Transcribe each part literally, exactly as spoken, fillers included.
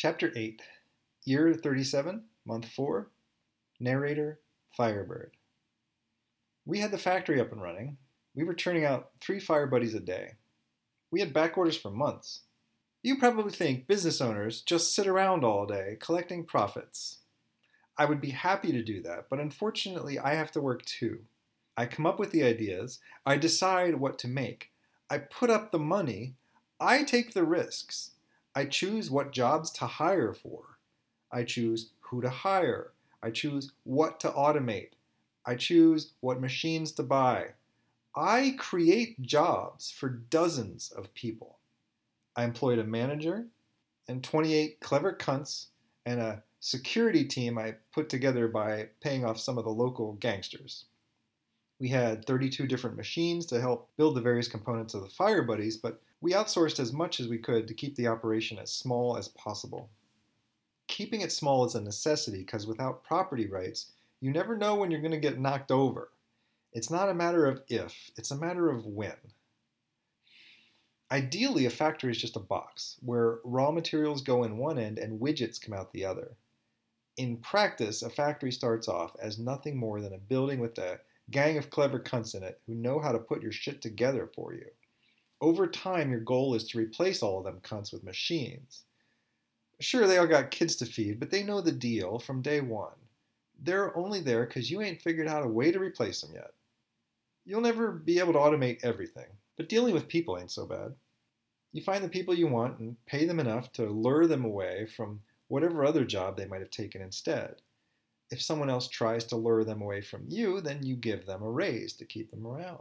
Chapter eight, Year thirty-seven, Month four, Narrator Firebird. We had the factory up and running. We were churning out three fire buddies a day. We had back orders for months. You probably think business owners just sit around all day collecting profits. I would be happy to do that, but unfortunately I have to work too. I come up with the ideas, I decide what to make, I put up the money, I take the risks. I choose what jobs to hire for. I choose who to hire. I choose what to automate. I choose what machines to buy. I create jobs for dozens of people. I employed a manager and twenty-eight clever cunts and a security team I put together by paying off some of the local gangsters. We had thirty-two different machines to help build the various components of the Fire Buddies, but we outsourced as much as we could to keep the operation as small as possible. Keeping it small is a necessity because without property rights, you never know when you're going to get knocked over. It's not a matter of if, it's a matter of when. Ideally, a factory is just a box where raw materials go in one end and widgets come out the other. In practice, a factory starts off as nothing more than a building with a gang of clever cunts in it who know how to put your shit together for you. Over time, your goal is to replace all of them cunts with machines. Sure, they all got kids to feed, but they know the deal from day one. They're only there because you ain't figured out a way to replace them yet. You'll never be able to automate everything, but dealing with people ain't so bad. You find the people you want and pay them enough to lure them away from whatever other job they might have taken instead. If someone else tries to lure them away from you, then you give them a raise to keep them around.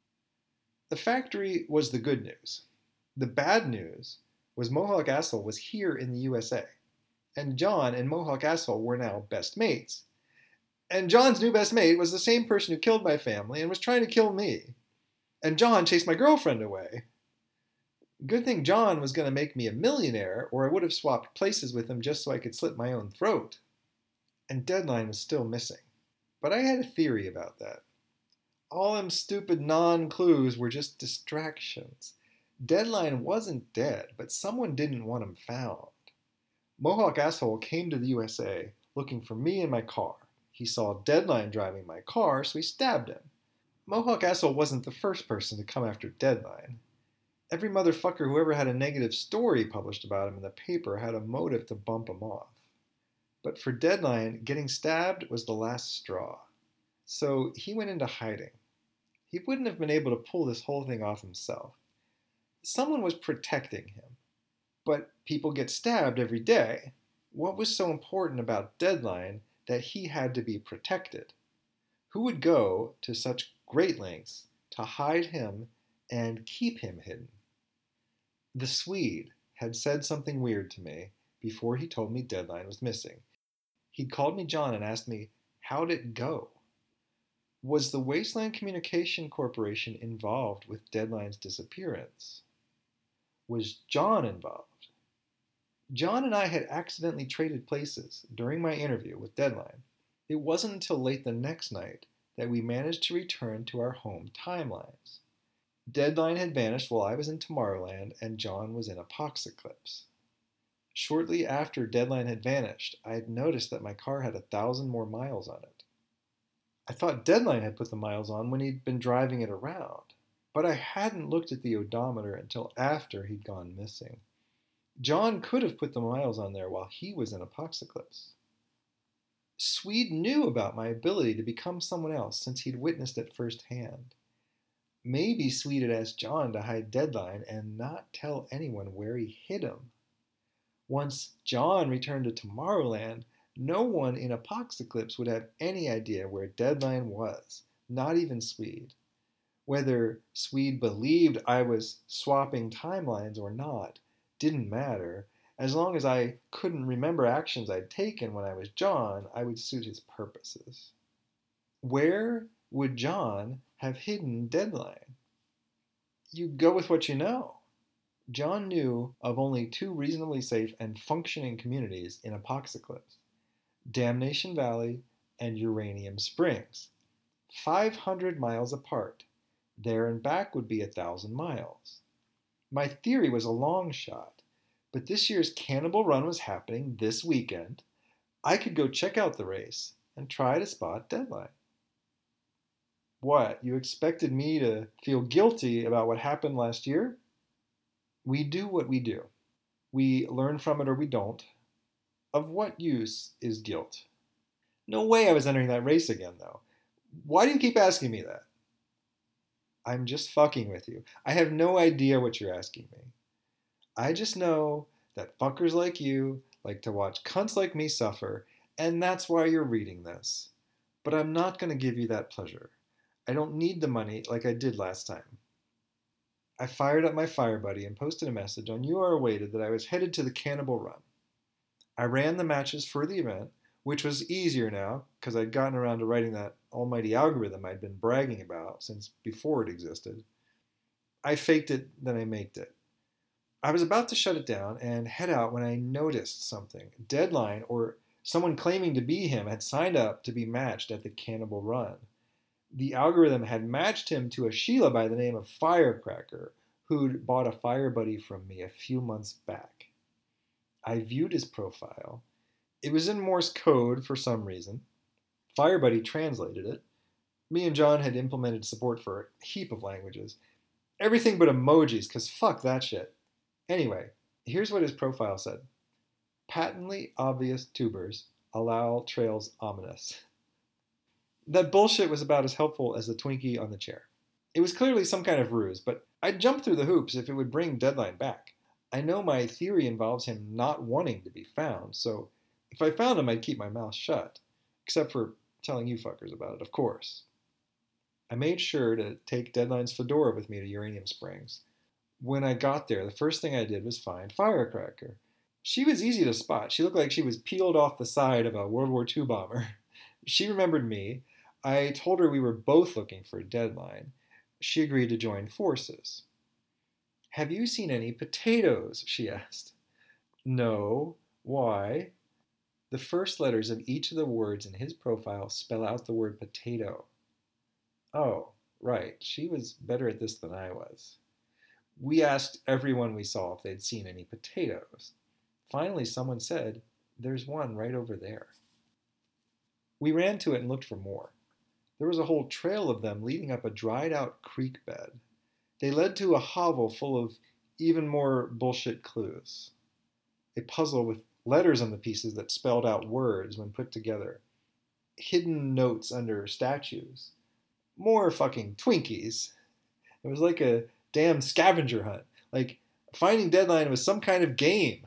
The factory was the good news. The bad news was Mohawk Asshole was here in the U S A, and John and Mohawk Asshole were now best mates. And John's new best mate was the same person who killed my family and was trying to kill me. And John chased my girlfriend away. Good thing John was going to make me a millionaire, or I would have swapped places with him just so I could slit my own throat. And Deadline was still missing. But I had a theory about that. All them stupid non-clues were just distractions. Deadline wasn't dead, but someone didn't want him found. Mohawk Asshole came to the U S A looking for me in my car. He saw Deadline driving my car, so he stabbed him. Mohawk Asshole wasn't the first person to come after Deadline. Every motherfucker who ever had a negative story published about him in the paper had a motive to bump him off. But for Deadline, getting stabbed was the last straw. So he went into hiding. He wouldn't have been able to pull this whole thing off himself. Someone was protecting him. But people get stabbed every day. What was so important about Deadline that he had to be protected? Who would go to such great lengths to hide him and keep him hidden? The Swede had said something weird to me before he told me Deadline was missing. He'd called me John and asked me, how'd it go? Was the Wasteland Communication Corporation involved with Deadline's disappearance? Was John involved? John and I had accidentally traded places during my interview with Deadline. It wasn't until late the next night that we managed to return to our home timelines. Deadline had vanished while I was in Tomorrowland and John was in Apocalypse. Shortly after Deadline had vanished, I had noticed that my car had a thousand more miles on it. I thought Deadline had put the miles on when he'd been driving it around, but I hadn't looked at the odometer until after he'd gone missing. John could have put the miles on there while he was in Apocalypse. Swede knew about my ability to become someone else since he'd witnessed it firsthand. Maybe Swede had asked John to hide Deadline and not tell anyone where he hid him. Once John returned to Tomorrowland, no one in Apocalypse would have any idea where Deadline was, not even Swede. Whether Swede believed I was swapping timelines or not didn't matter. As long as I couldn't remember actions I'd taken when I was John, I would suit his purposes. Where would John have hidden Deadline? You go with what you know. John knew of only two reasonably safe and functioning communities in Apocalypse: Damnation Valley and Uranium Springs. five hundred miles apart. There and back would be a thousand miles. My theory was a long shot. But this year's Cannibal Run was happening this weekend. I could go check out the race and try to spot Deadline. What, you expected me to feel guilty about what happened last year? We do what we do. We learn from it or we don't. Of what use is guilt? No way I was entering that race again, though. Why do you keep asking me that? I'm just fucking with you. I have no idea what you're asking me. I just know that fuckers like you like to watch cunts like me suffer, and that's why you're reading this. But I'm not going to give you that pleasure. I don't need the money like I did last time. I fired up my Fire Buddy and posted a message on You Are Awaited that I was headed to the Cannibal Run. I ran the matches for the event, which was easier now because I'd gotten around to writing that almighty algorithm I'd been bragging about since before it existed. I faked it, then I maked it. I was about to shut it down and head out when I noticed something. Deadline, or someone claiming to be him, had signed up to be matched at the Cannibal Run. The algorithm had matched him to a Sheila by the name of Firecracker, who'd bought a Fire Buddy from me a few months back. I viewed his profile. It was in Morse code for some reason. Fire Buddy translated it. Me and John had implemented support for a heap of languages. Everything but emojis, because fuck that shit. Anyway, here's what his profile said. Patently obvious tubers allow trails ominous. That bullshit was about as helpful as the Twinkie on the chair. It was clearly some kind of ruse, but I'd jump through the hoops if it would bring Deadline back. I know my theory involves him not wanting to be found, so if I found him, I'd keep my mouth shut. Except for telling you fuckers about it, of course. I made sure to take Deadline's fedora with me to Uranium Springs. When I got there, the first thing I did was find Firecracker. She was easy to spot. She looked like she was peeled off the side of a World War Two bomber. She remembered me. I told her we were both looking for a Deadline. She agreed to join forces. Have you seen any potatoes? She asked. No. Why? The first letters of each of the words in his profile spell out the word potato. Oh, right. She was better at this than I was. We asked everyone we saw if they'd seen any potatoes. Finally, someone said, there's one right over there. We ran to it and looked for more. There was a whole trail of them leading up a dried-out creek bed. They led to a hovel full of even more bullshit clues. A puzzle with letters on the pieces that spelled out words when put together. Hidden notes under statues. More fucking Twinkies. It was like a damn scavenger hunt. Like finding Deadline was some kind of game.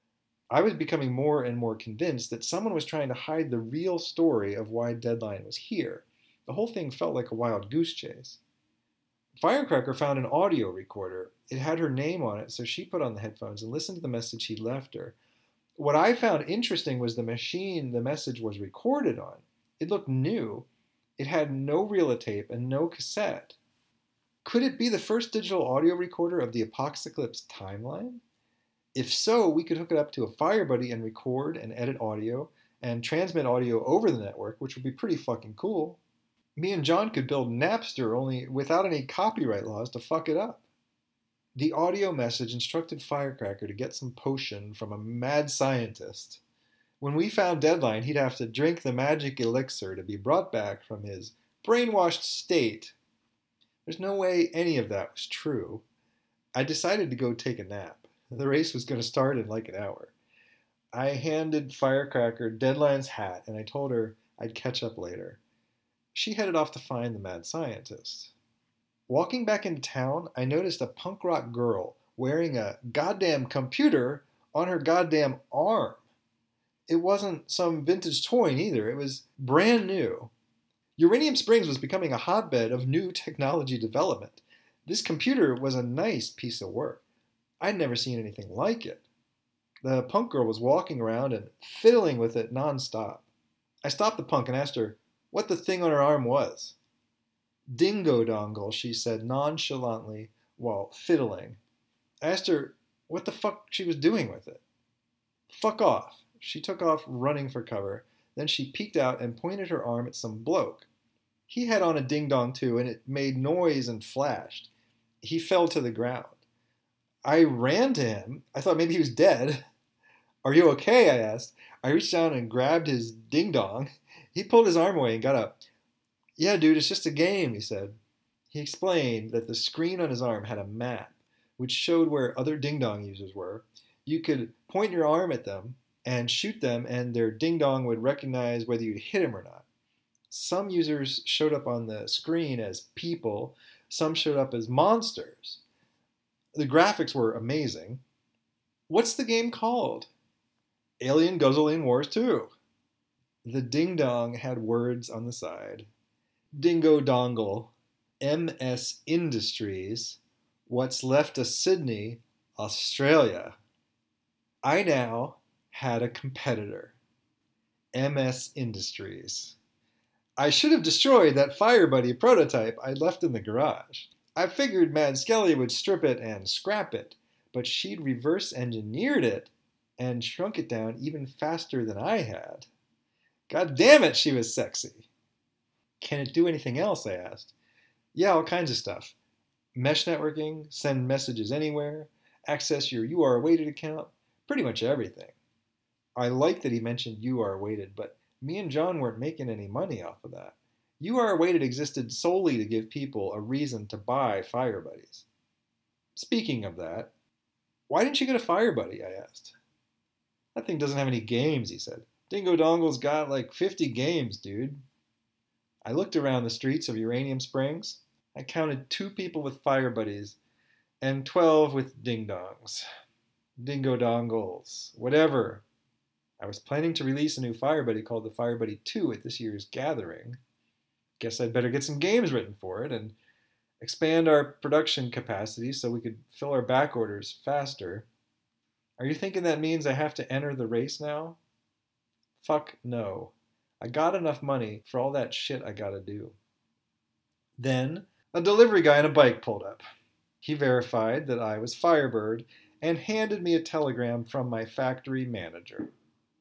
I was becoming more and more convinced that someone was trying to hide the real story of why Deadline was here. The whole thing felt like a wild goose chase. Firecracker found an audio recorder. It had her name on it, so she put on the headphones and listened to the message he'd left her. What I found interesting was the machine the message was recorded on. It looked new. It had no reel of tape and no cassette. Could it be the first digital audio recorder of the Apocalypse timeline? If so, we could hook it up to a Fire Buddy and record and edit audio and transmit audio over the network, which would be pretty fucking cool. Me and John could build Napster only without any copyright laws to fuck it up. The audio message instructed Firecracker to get some potion from a mad scientist. When we found Deadline, he'd have to drink the magic elixir to be brought back from his brainwashed state. There's no way any of that was true. I decided to go take a nap. The race was going to start in like an hour. I handed Firecracker Deadline's hat and I told her I'd catch up later. She headed off to find the mad scientist. Walking back into town, I noticed a punk rock girl wearing a goddamn computer on her goddamn arm. It wasn't some vintage toy either. It was brand new. Uranium Springs was becoming a hotbed of new technology development. This computer was a nice piece of work. I'd never seen anything like it. The punk girl was walking around and fiddling with it nonstop. I stopped the punk and asked her what the thing on her arm was. Dingo dongle, she said nonchalantly while fiddling. I asked her what the fuck she was doing with it. Fuck off. She took off running for cover. Then she peeked out and pointed her arm at some bloke. He had on a ding-dong too, and it made noise and flashed. He fell to the ground. I ran to him. I thought maybe he was dead. Are you okay? I asked. I reached down and grabbed his ding dong. He pulled his arm away and got up. Yeah, dude, it's just a game, he said. He explained that the screen on his arm had a map, which showed where other ding dong users were. You could point your arm at them and shoot them, and their ding dong would recognize whether you'd hit him or not. Some users showed up on the screen as people, some showed up as monsters. The graphics were amazing. What's the game called? Alien Guzzling Wars two. The ding dong had words on the side. Dingo Dongle, M S Industries, What's Left of Sydney, Australia. I now had a competitor, M S Industries. I should have destroyed that Fire Buddy prototype I'd left in the garage. I figured Mad Skelly would strip it and scrap it, but she'd reverse engineered it and shrunk it down even faster than I had. God damn it, she was sexy. Can it do anything else? I asked. Yeah, all kinds of stuff. Mesh networking, send messages anywhere, access your U R weighted account, pretty much everything. I liked that he mentioned U R weighted, but me and John weren't making any money off of that. U R weighted existed solely to give people a reason to buy Fire Buddies. Speaking of that, why didn't you get a Fire Buddy? I asked. That thing doesn't have any games, he said. Dingo Dongle's got like fifty games, dude. I looked around the streets of Uranium Springs. I counted two people with Fire Buddies and twelve with Ding Dongs. Dingo Dongles, whatever. I was planning to release a new Fire Buddy called the Fire Buddy two at this year's gathering. Guess I'd better get some games written for it and expand our production capacity so we could fill our back orders faster. Are you thinking that means I have to enter the race now? Fuck no. I got enough money for all that shit I gotta do. Then, a delivery guy on a bike pulled up. He verified that I was Firebird and handed me a telegram from my factory manager.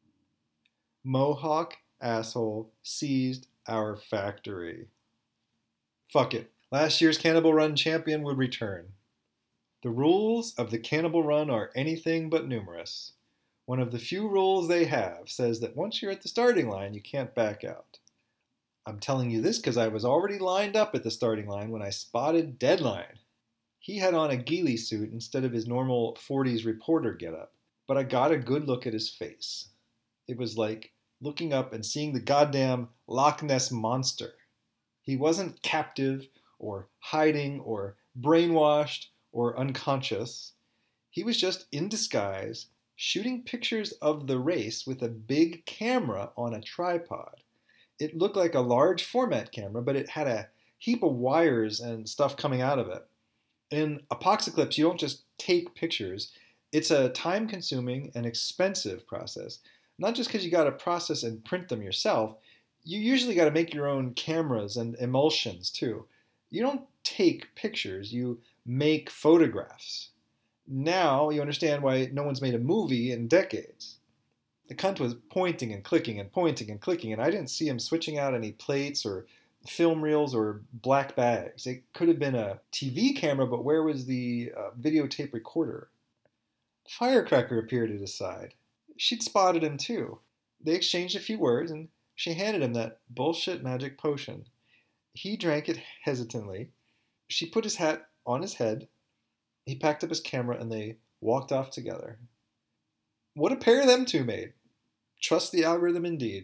Mohawk asshole seized our factory. Fuck it. Last year's Cannibal Run champion would return. The rules of the Cannibal Run are anything but numerous. One of the few rules they have says that once you're at the starting line, you can't back out. I'm telling you this because I was already lined up at the starting line when I spotted Deadline. He had on a ghillie suit instead of his normal forties reporter getup, but I got a good look at his face. It was like looking up and seeing the goddamn Loch Ness Monster. He wasn't captive or hiding or brainwashed or unconscious. He was just in disguise, shooting pictures of the race with a big camera on a tripod. It looked like a large format camera, but it had a heap of wires and stuff coming out of it. In Apocalypse, you don't just take pictures. It's a time-consuming and expensive process. Not just because you got to process and print them yourself. You usually got to make your own cameras and emulsions, too. You don't take pictures, you make photographs. Now you understand why no one's made a movie in decades. The cunt was pointing and clicking and pointing and clicking, and I didn't see him switching out any plates or film reels or black bags. It could have been a T V camera, but where was the uh, videotape recorder? Firecracker appeared at his side. She'd spotted him too. They exchanged a few words, and she handed him that bullshit magic potion. He drank it hesitantly. She put his hat on his head. He packed up his camera, and they walked off together. What a pair them two made. Trust the algorithm indeed.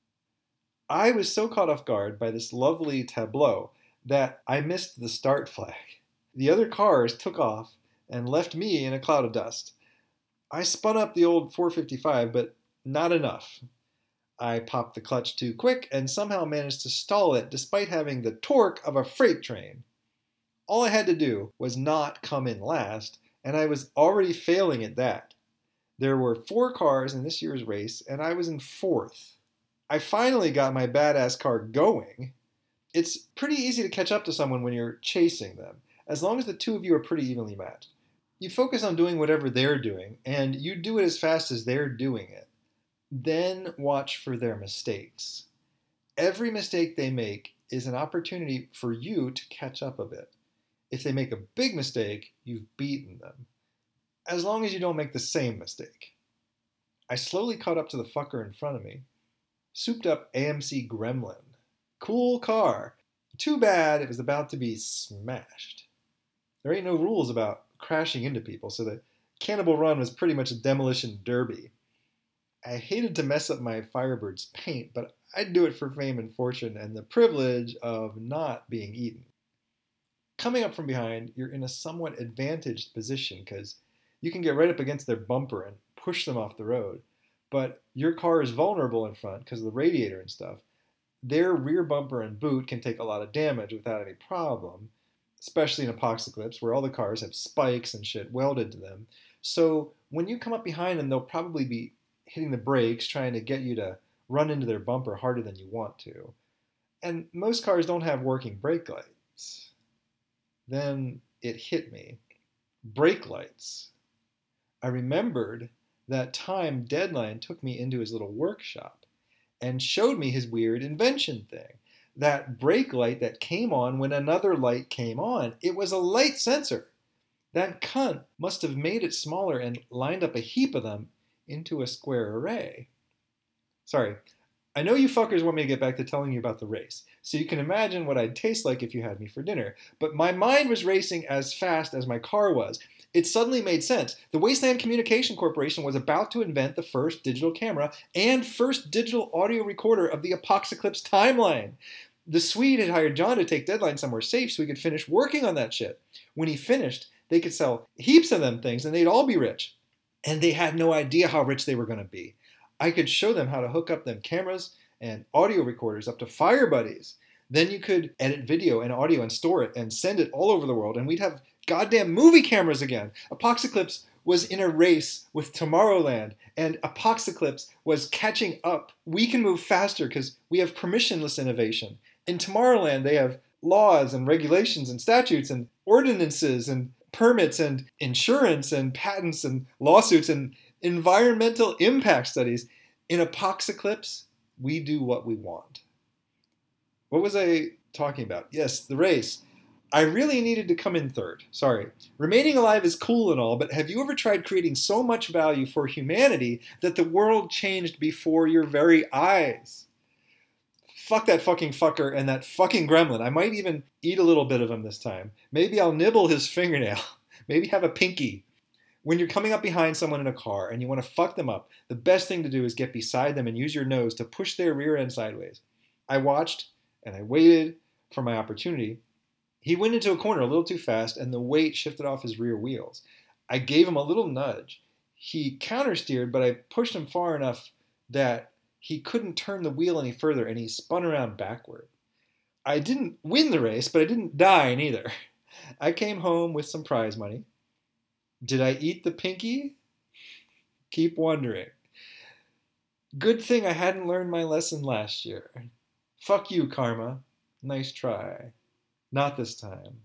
I was so caught off guard by this lovely tableau that I missed the start flag. The other cars took off and left me in a cloud of dust. I spun up the old four fifty-five, but not enough. I popped the clutch too quick and somehow managed to stall it despite having the torque of a freight train. All I had to do was not come in last, and I was already failing at that. There were four cars in this year's race, and I was in fourth. I finally got my badass car going. It's pretty easy to catch up to someone when you're chasing them, as long as the two of you are pretty evenly matched. You focus on doing whatever they're doing, and you do it as fast as they're doing it. Then watch for their mistakes. Every mistake they make is an opportunity for you to catch up a bit. If they make a big mistake, you've beaten them. as long as you don't make the same mistake. I slowly caught up to the fucker in front of me. Souped up A M C Gremlin. Cool car. Too bad it was about to be smashed. There ain't no rules about crashing into people, so the Cannibal Run was pretty much a demolition derby. I hated to mess up my Firebird's paint, but I'd do it for fame and fortune and the privilege of not being eaten. Coming up from behind, you're in a somewhat advantaged position because you can get right up against their bumper and push them off the road. But your car is vulnerable in front because of the radiator and stuff. Their rear bumper and boot can take a lot of damage without any problem, especially in Apocalypse where all the cars have spikes and shit welded to them. So when you come up behind them, they'll probably be hitting the brakes, trying to get you to run into their bumper harder than you want to. And most cars don't have working brake lights. Then it hit me. Brake lights. I remembered that time Deadline took me into his little workshop and showed me his weird invention thing. That brake light that came on when another light came on. It was a light sensor. That cunt must have made it smaller and lined up a heap of them into a square array. Sorry, I know you fuckers want me to get back to telling you about the race, so you can imagine what I'd taste like if you had me for dinner, but my mind was racing as fast as my car was. It suddenly made sense. The Wasteland Communication Corporation was about to invent the first digital camera and first digital audio recorder of the Apocalypse timeline. The Swede had hired John to take Deadline somewhere safe so he could finish working on that shit. When he finished, they could sell heaps of them things and they'd all be rich. And they had no idea how rich they were going to be. I could show them how to hook up them cameras and audio recorders up to Fire Buddies. Then you could edit video and audio and store it and send it all over the world, and we'd have goddamn movie cameras again. Apocalypse was in a race with Tomorrowland, and Apocalypse was catching up. We can move faster because we have permissionless innovation. In Tomorrowland, they have laws and regulations and statutes and ordinances and permits and insurance and patents and lawsuits and environmental impact studies. In Apocalypse, we do what we want. What was I talking about? Yes, the race. I really needed to come in third. Sorry. Remaining alive is cool and all, but have you ever tried creating so much value for humanity that the world changed before your very eyes? Fuck that fucking fucker and that fucking gremlin. I might even eat a little bit of him this time. Maybe I'll nibble his fingernail. Maybe have a pinky. When you're coming up behind someone in a car and you want to fuck them up, the best thing to do is get beside them and use your nose to push their rear end sideways. I watched and I waited for my opportunity. He went into a corner a little too fast and the weight shifted off his rear wheels. I gave him a little nudge. He countersteered, but I pushed him far enough that he couldn't turn the wheel any further and he spun around backward. I didn't win the race, but I didn't die neither. I came home with some prize money. Did I eat the pinky? Keep wondering. Good thing I hadn't learned my lesson last year. Fuck you, karma. Nice try. Not this time.